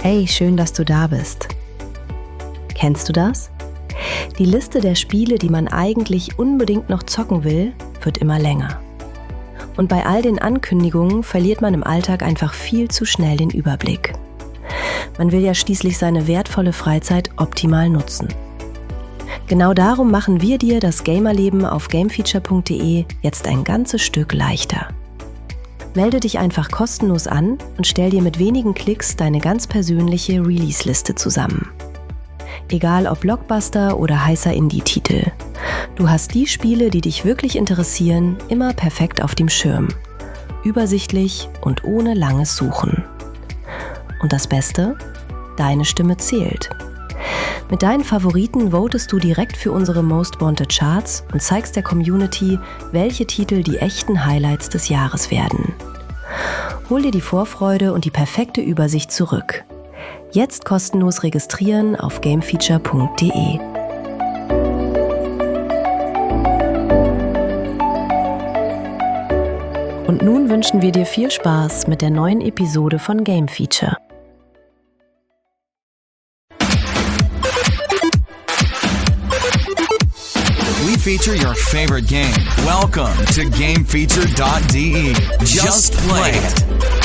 Hey, schön, dass du da bist. Kennst du das? Die Liste der Spiele, die man eigentlich unbedingt noch zocken will, wird immer länger. Und bei all den Ankündigungen verliert man im Alltag einfach viel zu schnell den Überblick. Man will ja schließlich seine wertvolle Freizeit optimal nutzen. Genau darum machen wir dir das Gamerleben auf gamefeature.de jetzt ein ganzes Stück leichter. Melde dich einfach kostenlos an und stell dir mit wenigen Klicks deine ganz persönliche Release-Liste zusammen. Egal ob Blockbuster oder heißer Indie-Titel. Du hast die Spiele, die dich wirklich interessieren, immer perfekt auf dem Schirm. Übersichtlich und ohne langes Suchen. Und das Beste? Deine Stimme zählt. Mit deinen Favoriten votest du direkt für unsere Most Wanted Charts und zeigst der Community, welche Titel die echten Highlights des Jahres werden. Hol dir die Vorfreude und die perfekte Übersicht zurück. Jetzt kostenlos registrieren auf gamefeature.de. Und nun wünschen wir dir viel Spaß mit der neuen Episode von Game Feature. We feature your favorite game. Welcome to GameFeature.de. Just play it.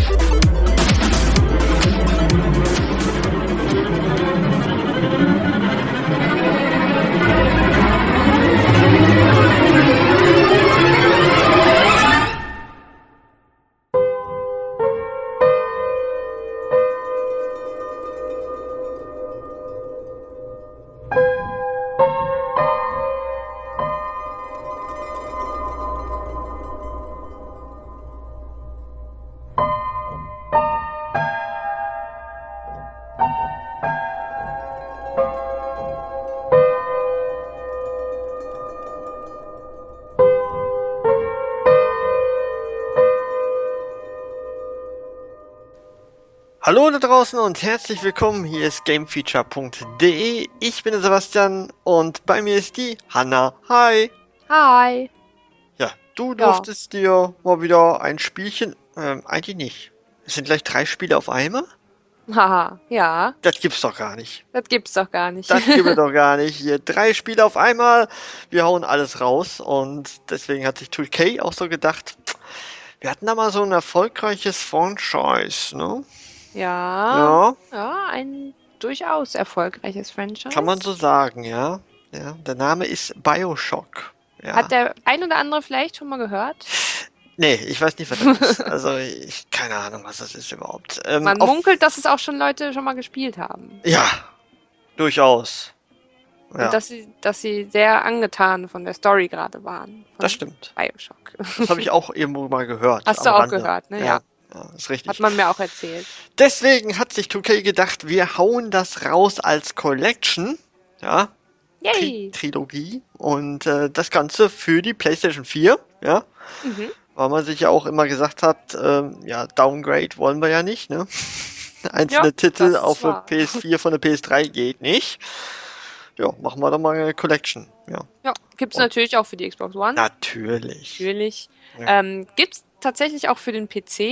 Hallo da draußen und herzlich willkommen, hier ist gamefeature.de. Ich bin der Sebastian und bei mir ist die Hanna. Hi! Hi! Ja, du durftest dir mal wieder ein Spielchen, eigentlich nicht. Es sind gleich 3 Spiele auf einmal? Haha, ja. Das gibt's doch gar nicht. Das gibt's doch gar nicht. Das gibt es doch gar nicht. Hier 3 Spiele auf einmal, wir hauen alles raus und deswegen hat sich 2K auch so gedacht, wir hatten da mal so ein erfolgreiches Franchise, ne? Ja, ein durchaus erfolgreiches Franchise. Kann man so sagen, ja. Ja, der Name ist BioShock. Ja. Hat der ein oder andere vielleicht schon mal gehört? Nee, ich weiß nicht, was das ist. Also, keine Ahnung, was das ist überhaupt. Man munkelt, dass es auch schon Leute schon mal gespielt haben. Ja, durchaus. Ja. Und dass sie sehr angetan von der Story gerade waren. Das stimmt. BioShock. Das habe ich auch irgendwo mal gehört. Hast du auch gehört, ne? Ja. Ja, ist richtig. Hat man mir auch erzählt. Deswegen hat sich 2K gedacht, wir hauen das raus als Collection. Ja. Yay! Trilogie. Und das Ganze für die PlayStation 4. Ja. Mhm. Weil man sich ja auch immer gesagt hat, Downgrade wollen wir ja nicht, ne? Einzelne Titel auf der PS4 von der PS3 geht nicht. Ja, machen wir doch mal eine Collection. Ja, gibt's natürlich auch für die Xbox One. Natürlich. Ja. Gibt's tatsächlich auch für den PC.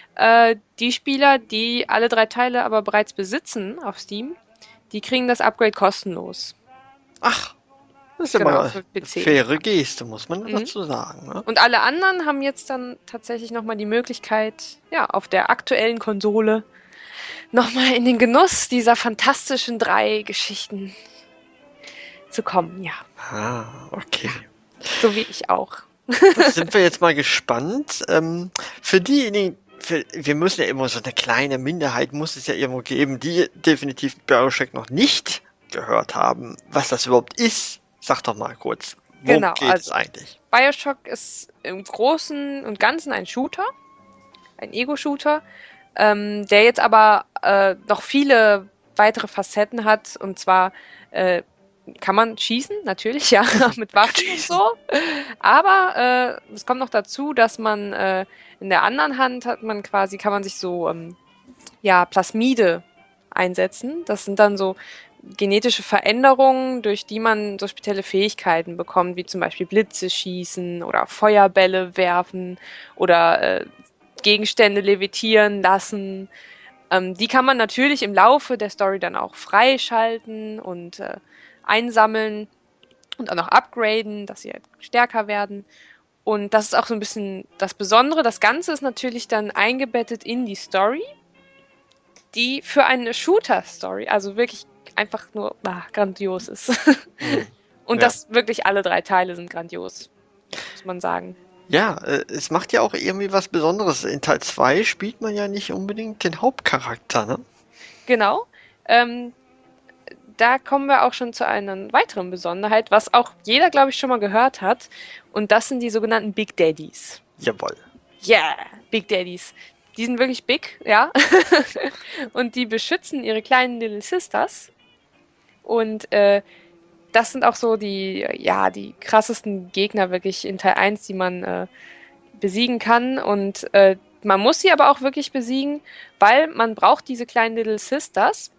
Die Spieler, die alle 3 Teile aber bereits besitzen auf Steam, die kriegen das Upgrade kostenlos. Ach, das ist ja mal eine faire Geste, muss man dazu sagen. Ne? Und alle anderen haben jetzt dann tatsächlich nochmal die Möglichkeit, auf der aktuellen Konsole nochmal in den Genuss dieser fantastischen 3 Geschichten zu kommen, ja. Ah, okay. So wie ich auch. Da sind wir jetzt mal gespannt. Für diejenigen, wir müssen ja immer so eine kleine Minderheit, muss es ja irgendwo geben, die definitiv BioShock noch nicht gehört haben, was das überhaupt ist. Sag doch mal kurz, worum geht es eigentlich? BioShock ist im Großen und Ganzen ein Shooter, ein Ego-Shooter, der jetzt aber noch viele weitere Facetten hat, und zwar kann man schießen, natürlich, ja, mit Waffen und so. Aber es kommt noch dazu, dass man in der anderen Hand kann man sich so Plasmide einsetzen. Das sind dann so genetische Veränderungen, durch die man so spezielle Fähigkeiten bekommt, wie zum Beispiel Blitze schießen oder Feuerbälle werfen oder Gegenstände levitieren lassen. Die kann man natürlich im Laufe der Story dann auch freischalten und einsammeln und auch noch upgraden, dass sie halt stärker werden. Und das ist auch so ein bisschen das Besondere. Das Ganze ist natürlich dann eingebettet in die Story, die für eine Shooter-Story, also wirklich einfach nur grandios ist. Und Ja. das wirklich alle 3 Teile sind grandios, muss man sagen. Ja, es macht ja auch irgendwie was Besonderes. In Teil 2 spielt man ja nicht unbedingt den Hauptcharakter, ne? Genau. Da kommen wir auch schon zu einer weiteren Besonderheit, was auch jeder, glaube ich, schon mal gehört hat. Und das sind die sogenannten Big Daddies. Jawohl. Yeah, Big Daddies. Die sind wirklich big, ja. Und die beschützen ihre kleinen Little Sisters. Und das sind auch so die krassesten Gegner wirklich in Teil 1, die man besiegen kann. Und man muss sie aber auch wirklich besiegen, weil man braucht diese kleinen Little Sisters,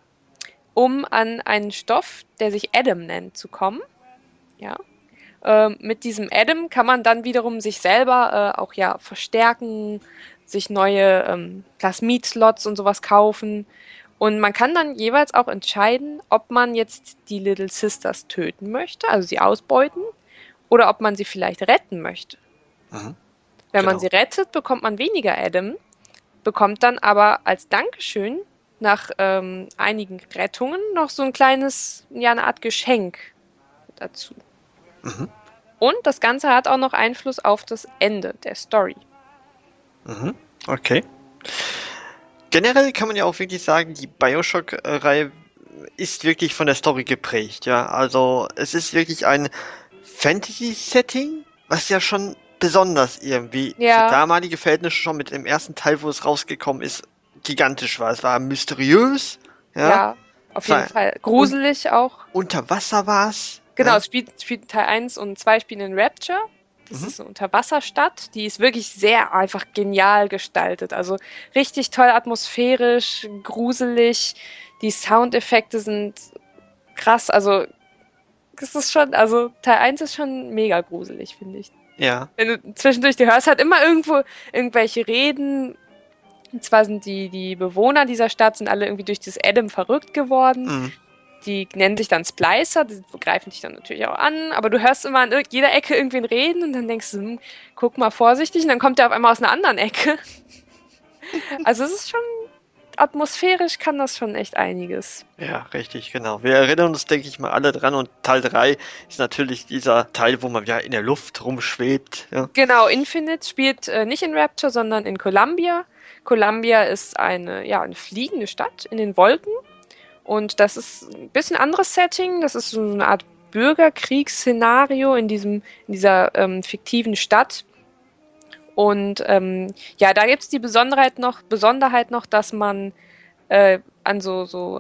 um an einen Stoff, der sich Adam nennt, zu kommen. Ja. Mit diesem Adam kann man dann wiederum sich selber auch verstärken, sich neue Plasmid-Slots und sowas kaufen. Und man kann dann jeweils auch entscheiden, ob man jetzt die Little Sisters töten möchte, also sie ausbeuten, oder ob man sie vielleicht retten möchte. Wenn man sie rettet, bekommt man weniger Adam, bekommt dann aber als Dankeschön nach einigen Rettungen noch so ein kleines, eine Art Geschenk dazu. Und das Ganze hat auch noch Einfluss auf das Ende der Story. Okay. Generell kann man ja auch wirklich sagen, die Bioshock-Reihe ist wirklich von der Story geprägt, ja. Also es ist wirklich ein Fantasy-Setting, was ja schon besonders irgendwie für damalige Verhältnisse schon mit dem ersten Teil, wo es rausgekommen ist, gigantisch war. Es war mysteriös, Ja, auf jeden Fall. Gruselig auch. Unter Wasser war es. Genau, es spielt Teil 1 und 2 spielen in Rapture. Das ist eine Unterwasserstadt. Die ist wirklich sehr einfach genial gestaltet. Also richtig toll atmosphärisch, gruselig. Die Soundeffekte sind krass. Also das ist schon, also Teil 1 ist schon mega gruselig, finde ich. Ja. Wenn du zwischendurch, du hörst halt immer irgendwo irgendwelche Reden. Und zwar sind die Bewohner dieser Stadt sind alle irgendwie durch das Adam verrückt geworden. Die nennen sich dann Splicer, die greifen dich dann natürlich auch an, aber du hörst immer an jeder Ecke irgendwen reden und dann denkst du, guck mal vorsichtig, und dann kommt der auf einmal aus einer anderen Ecke. Also es ist schon, atmosphärisch kann das schon echt einiges. Ja, richtig, genau. Wir erinnern uns, denke ich mal, alle dran, und Teil 3 ist natürlich dieser Teil, wo man ja in der Luft rumschwebt. Ja. Genau, Infinite spielt nicht in Rapture, sondern in Columbia. Columbia ist eine fliegende Stadt in den Wolken. Und das ist ein bisschen anderes Setting. Das ist so eine Art Bürgerkriegsszenario in dieser fiktiven Stadt. Und da gibt es die Besonderheit noch, dass man an so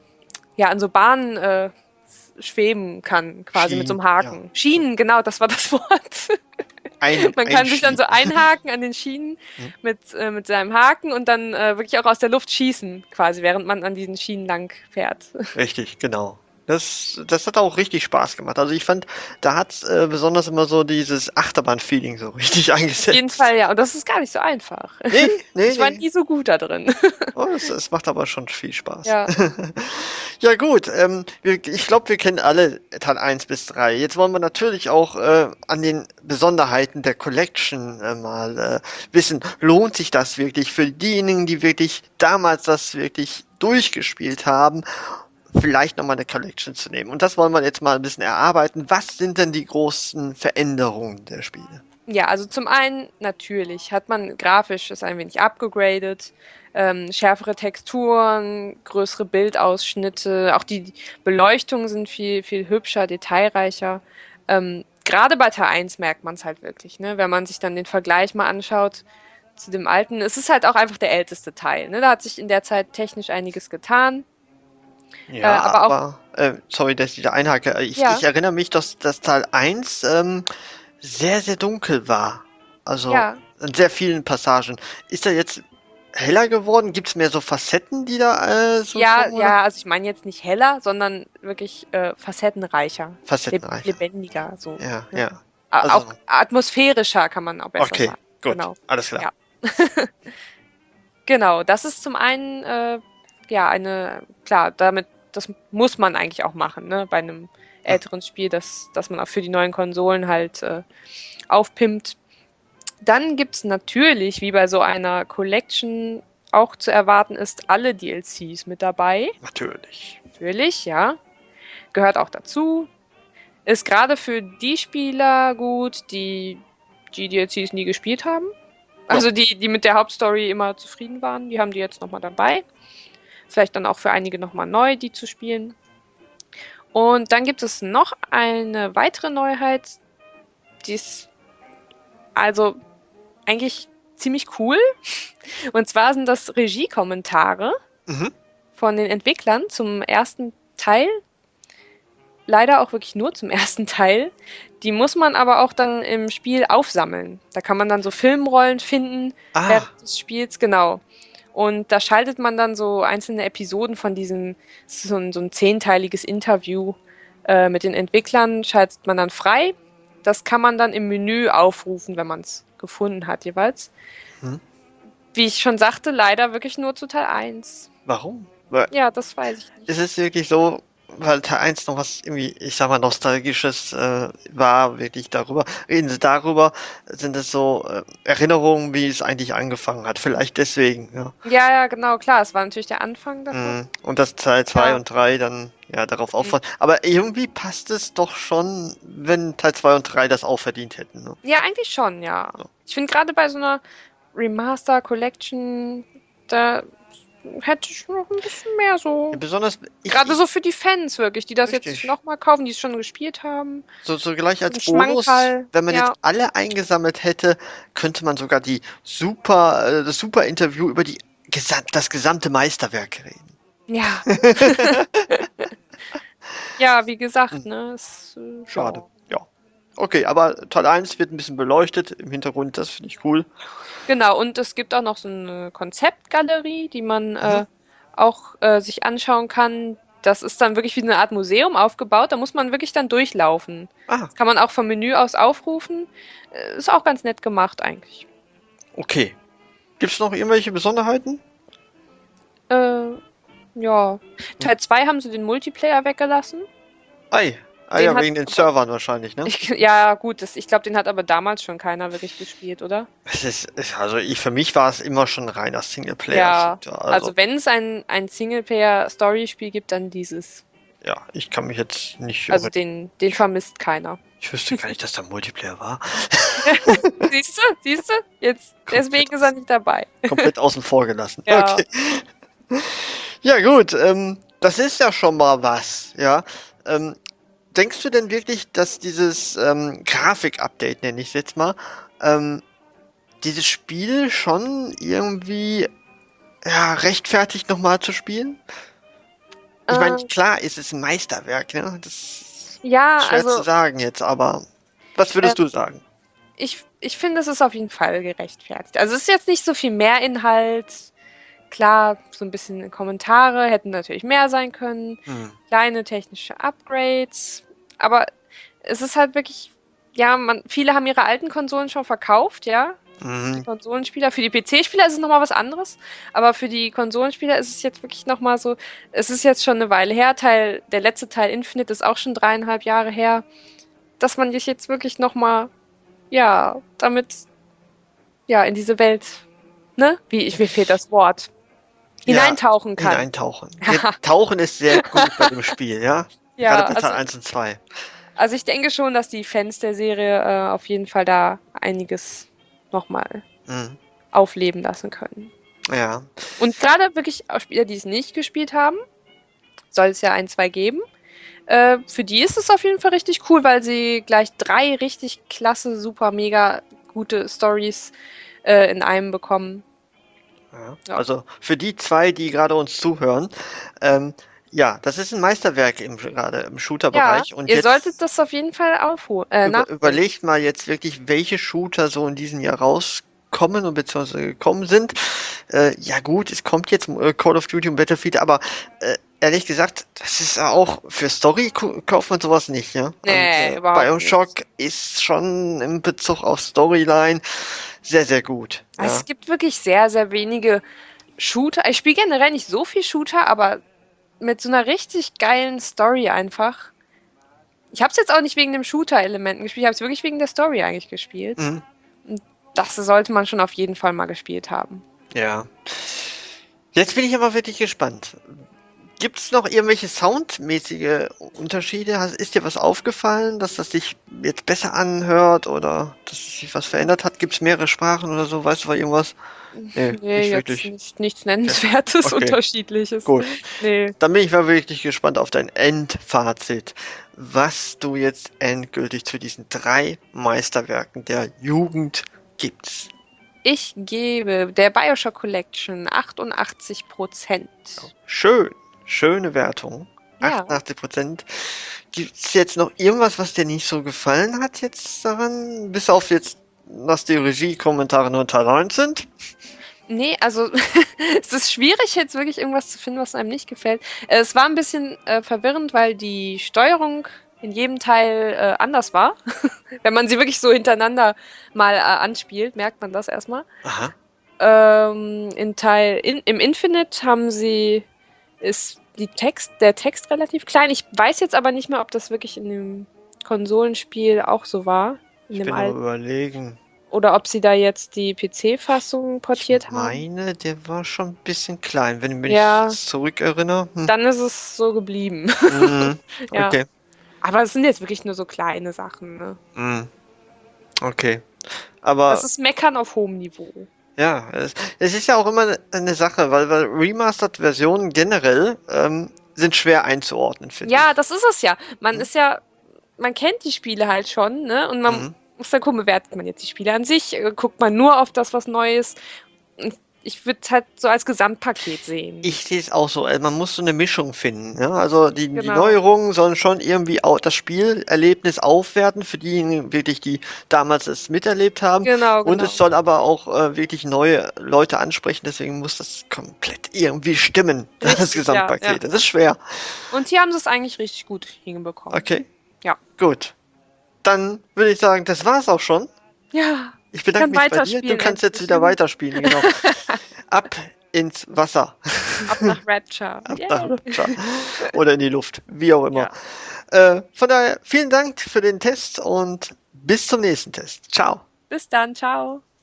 Bahnen schweben kann, quasi Schienen, mit so einem Haken. ja. Schienen, genau, das war das Wort. Man kann sich dann so einhaken an den Schienen mit seinem Haken und dann wirklich auch aus der Luft schießen, quasi, während man an diesen Schienen lang fährt. Richtig, genau. Das hat auch richtig Spaß gemacht. Also ich fand, da hat besonders immer so dieses Achterbahn-Feeling so richtig eingesetzt. Auf jeden Fall, ja. Und das ist gar nicht so einfach. Nee, ich war nie so gut da drin. Oh, es macht aber schon viel Spaß. Ja. Ja gut, ich glaube, wir kennen alle Teil 1 bis 3. Jetzt wollen wir natürlich auch an den Besonderheiten der Collection mal wissen, lohnt sich das wirklich für diejenigen, die wirklich damals das wirklich durchgespielt haben, vielleicht nochmal eine Collection zu nehmen. Und das wollen wir jetzt mal ein bisschen erarbeiten. Was sind denn die großen Veränderungen der Spiele? Ja, also zum einen natürlich hat man grafisch es ein wenig abgegradet, schärfere Texturen, größere Bildausschnitte, auch die Beleuchtungen sind viel, viel hübscher, detailreicher. Gerade bei Teil 1 merkt man es halt wirklich, ne? Wenn man sich dann den Vergleich mal anschaut zu dem alten. Es ist halt auch einfach der älteste Teil, ne? Da hat sich in der Zeit technisch einiges getan. Ja, aber sorry, dass ich da einhake. Ich erinnere mich, dass das Teil 1 sehr, sehr dunkel war. Also in sehr vielen Passagen. Ist er jetzt heller geworden? Gibt es mehr so Facetten, die da so kommen, oder? also ich meine jetzt nicht heller, sondern wirklich facettenreicher. Facettenreicher. Lebendiger, so. Ja, Ne? ja. Auch atmosphärischer kann man auch besser sagen. Okay, gut. Genau. Alles klar. Ja. Genau, das ist zum einen, das muss man eigentlich auch machen, ne, bei einem älteren Spiel, dass man auch für die neuen Konsolen halt aufpimpt. Dann gibt es natürlich, wie bei so einer Collection auch zu erwarten ist, alle DLCs mit dabei. Natürlich. Natürlich, ja. Gehört auch dazu. Ist gerade für die Spieler gut, die DLCs nie gespielt haben. Also die mit der Hauptstory immer zufrieden waren, die haben die jetzt nochmal dabei. Vielleicht dann auch für einige nochmal neu, die zu spielen. Und dann gibt es noch eine weitere Neuheit, die ist also eigentlich ziemlich cool. Und zwar sind das Regiekommentare von den Entwicklern zum ersten Teil. Leider auch wirklich nur zum ersten Teil. Die muss man aber auch dann im Spiel aufsammeln. Da kann man dann so Filmrollen finden während des Spiels, genau. Und da schaltet man dann so einzelne Episoden von diesem, so ein 10-teiliges Interview mit den Entwicklern, schaltet man dann frei. Das kann man dann im Menü aufrufen, wenn man es gefunden hat jeweils. Wie ich schon sagte, leider wirklich nur zu Teil 1. Warum? Ja, das weiß ich nicht. Ist es wirklich so, weil Teil 1 noch was irgendwie, ich sag mal, Nostalgisches war, wirklich darüber. Reden Sie darüber, sind es so Erinnerungen, wie es eigentlich angefangen hat. Vielleicht deswegen, ja. Ja, genau, klar. Es war natürlich der Anfang davon. Und dass Teil 2 Ja. und 3 dann ja darauf aufbauen. Aber irgendwie passt es doch schon, wenn Teil 2 und 3 das auch verdient hätten. Ne? Ja, eigentlich schon, ja. Ich finde gerade bei so einer Remaster Collection, da hätte ich noch ein bisschen mehr so. Ja, besonders Gerade so für die Fans wirklich, die das Richtig. jetzt nochmal kaufen, die es schon gespielt haben. so gleich als Ein Bonus, Schmankerl, wenn man ja. jetzt alle eingesammelt hätte, könnte man sogar das super Interview über das gesamte Meisterwerk reden. Ja. Ja, wie gesagt, ne? Ist, Schade. Ja. Okay, aber Teil 1 wird ein bisschen beleuchtet im Hintergrund, das finde ich cool. Genau, und es gibt auch noch so eine Konzeptgalerie, die man auch sich anschauen kann. Das ist dann wirklich wie eine Art Museum aufgebaut. Da muss man wirklich dann durchlaufen. Ah, Das kann man auch vom Menü aus aufrufen. Ist auch ganz nett gemacht eigentlich. okay. Gibt es noch irgendwelche Besonderheiten? Ja. Teil 2 haben sie den Multiplayer weggelassen. Ja, Den hat- wegen den Servern wahrscheinlich, ne? Ja, gut, ich glaube, den hat aber damals schon keiner wirklich gespielt, oder? Für mich war es immer schon reiner Singleplayer. Ja, Also, also wenn es ein Singleplayer-Story-Spiel gibt, dann dieses. ja, ich kann mich jetzt nicht. Also den vermisst keiner. Ich wüsste gar nicht, dass da Multiplayer war. Siehst du? Jetzt, deswegen ist er nicht dabei. Komplett außen vor gelassen. Ja. Okay. Ja, gut, das ist ja schon mal was, ja. Denkst du denn wirklich, dass dieses Grafik-Update, nenne ich es jetzt mal, dieses Spiel schon irgendwie rechtfertigt nochmal zu spielen? Ich meine, klar ist es ein Meisterwerk, ne? Das ist Ja, schwer zu also sagen jetzt, aber was würdest du sagen? ich finde, es ist auf jeden Fall gerechtfertigt. Also es ist jetzt nicht so viel mehr Inhalt. Klar, so ein bisschen Kommentare hätten natürlich mehr sein können. Kleine technische Upgrades. Aber es ist halt wirklich, ja, viele haben ihre alten Konsolen schon verkauft, ja. Die Konsolenspieler. Für die PC-Spieler ist es nochmal was anderes. Aber für die Konsolenspieler ist es jetzt wirklich nochmal so, es ist jetzt schon eine Weile her. Der letzte Teil Infinite ist auch schon 3,5 Jahre her. Dass man sich jetzt wirklich nochmal, ja, damit, ja, in diese Welt, ne? Mir fehlt das Wort. Hineintauchen kann. Hineintauchen. Tauchen ist sehr gut bei dem Spiel, ja? Ja, Gerade bei Teil 1 und 2. also ich denke schon, dass die Fans der Serie auf jeden Fall da einiges nochmal aufleben lassen können. Ja. Und gerade wirklich auch Spieler, die es nicht gespielt haben, soll es ja 1, 2 geben. Für die ist es auf jeden Fall richtig cool, weil sie gleich 3 richtig klasse, super, mega gute Stories in einem bekommen. Ja. Also für die 2, die gerade uns zuhören, ja, das ist ein Meisterwerk gerade im Shooter-Bereich. Ja, Und ihr jetzt solltet das auf jeden Fall nachholen. überlegt mal jetzt wirklich, welche Shooter so in diesem Jahr rauskommen und beziehungsweise gekommen sind. Ja gut, es kommt jetzt Call of Duty und Battlefield, aber ehrlich gesagt, das ist auch für Story kauft man sowas nicht, ja? Nee, und, überhaupt BioShock ist schon im Bezug auf Storyline sehr, sehr gut. Also Ja. es gibt wirklich sehr, sehr wenige Shooter. Ich spiele generell nicht so viel Shooter, aber mit so einer richtig geilen Story einfach. Ich habe es jetzt auch nicht wegen dem Shooter-Elementen gespielt, ich habe es wirklich wegen der Story eigentlich gespielt. Mhm. Und das sollte man schon auf jeden Fall mal gespielt haben. Ja. Jetzt bin ich aber wirklich gespannt. Gibt es noch irgendwelche soundmäßige Unterschiede? Ist dir was aufgefallen, dass das sich jetzt besser anhört oder dass sich was verändert hat? Gibt es mehrere Sprachen oder so? Weißt du mal irgendwas? Nee, nicht jetzt wirklich. nichts Nennenswertes, Okay. Unterschiedliches. Gut. Nee. Dann bin ich mal wirklich gespannt auf dein Endfazit, was du jetzt endgültig zu diesen 3 Meisterwerken der Jugend gibst. Ich gebe der Bioshock Collection 88%. Schöne Wertung. Ja. 88%. Gibt es jetzt noch irgendwas, was dir nicht so gefallen hat jetzt daran? Bis auf jetzt, dass die Regie-Kommentare nur unter 9 sind? Nee, also es ist schwierig, jetzt wirklich irgendwas zu finden, was einem nicht gefällt. Es war ein bisschen verwirrend, weil die Steuerung in jedem Teil anders war. Wenn man sie wirklich so hintereinander mal anspielt, merkt man das erstmal. Aha. Im Infinite ist der Text relativ klein. Ich weiß jetzt aber nicht mehr, ob das wirklich in dem Konsolenspiel auch so war. In Ich dem bin alten. am Überlegen. Oder ob sie da jetzt die PC-Fassung portiert Ich haben. meine, der war schon ein bisschen klein, wenn ich mich Ja. jetzt zurückerinnere. Dann ist es so geblieben. Mhm. Ja. Okay. Aber es sind jetzt wirklich nur so kleine Sachen. Ne? Mhm. Okay. Aber Das ist Meckern auf hohem Niveau. ja, es ist ja auch immer eine Sache, weil Remastered-Versionen generell sind schwer einzuordnen, finde Ja, das ist es ja. Man kennt die Spiele halt schon, ne? Und man muss dann gucken, bewertet man jetzt die Spiele an sich, guckt man nur auf das, was neu ist. Und ich würde es halt so als Gesamtpaket sehen. Ich sehe es auch so. Man muss so eine Mischung finden. Ja? Also die Genau. Neuerungen sollen schon irgendwie auch das Spielerlebnis aufwerten für diejenigen wirklich, die damals es miterlebt haben. Genau, Und genau. es soll aber auch wirklich neue Leute ansprechen. Deswegen muss das komplett irgendwie stimmen, das Richtig, Gesamtpaket. ja. Das ist schwer. Und hier haben sie es eigentlich richtig gut hinbekommen. Okay. Ja. Gut. Dann würde ich sagen, das war's auch schon. Ja. Ich bedanke kann mich bei dir. Du weiterspielen kannst jetzt endlich. wieder weiterspielen, genau. Ab ins Wasser. Ab nach Rapture. Ab Yay. nach Rapture. Oder in die Luft. Wie auch immer. Von daher, vielen Dank für den Test und bis zum nächsten Test. Ciao. Bis dann, ciao.